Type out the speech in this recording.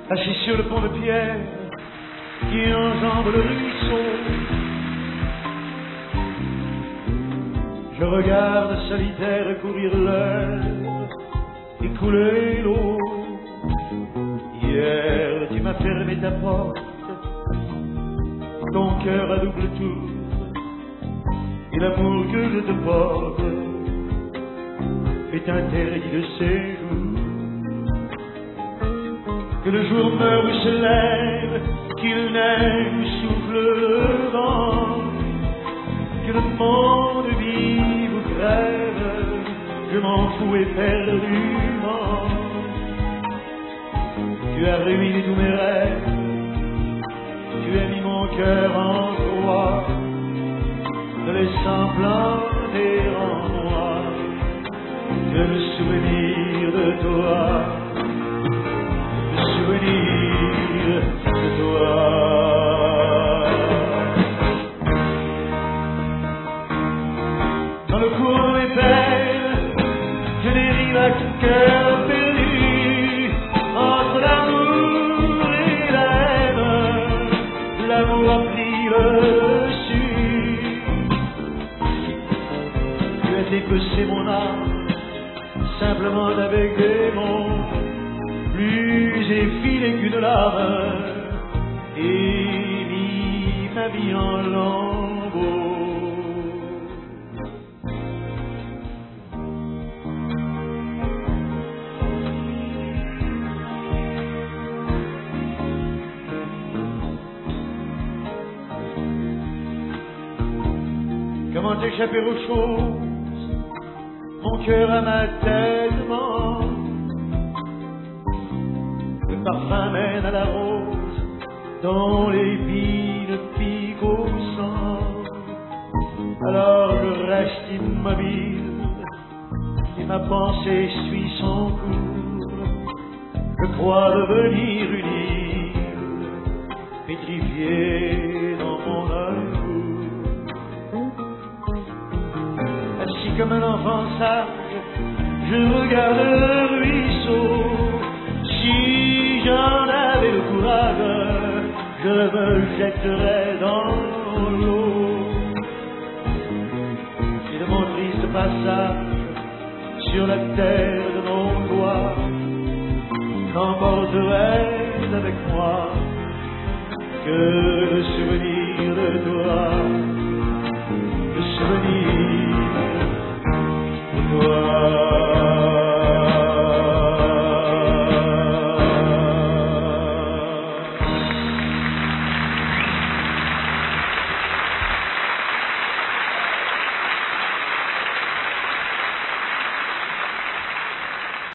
assis sur le pont de pierre qui enjambe le ruisseau. Je regarde solitaire courir l'heure et couler l'eau. Hier, tu m'as fermé ta porte, ton cœur à double tour, et l'amour que je te porte est interdit de séjour. Que le jour meure ou se lève, qu'il neige ou souffle le vent, que le monde vive ou crève, je m'en fous éperdument. Tu as ruiné tous mes rêves, tu as mis mon cœur en croix, te laissant planter en moi le souvenir de toi, le souvenir de toi. Dans le cours des peines, je dérive à cœur perdu entre l'amour et la haine. L'amour a pris le dessus. Tu as dépecé mon âme simplement avec des mots plus effilés qu'une lame et mis ma vie en lambeaux. Comment échapper aux choses? Mon cœur à ma tête ment. Le parfum mène à la rose dont l'épine pique au sang. Alors je reste immobile et ma pensée suit son cours. Je crois devenir une île pétrifiée dans mon amour. Assis comme un enfant sage, je regarde le ruisseau. Si j'en avais le courage, je me jetterais dans l'eau. Et de mon triste passage sur la terre de nos doigts, n'emporterais avec moi que le souvenir de toi.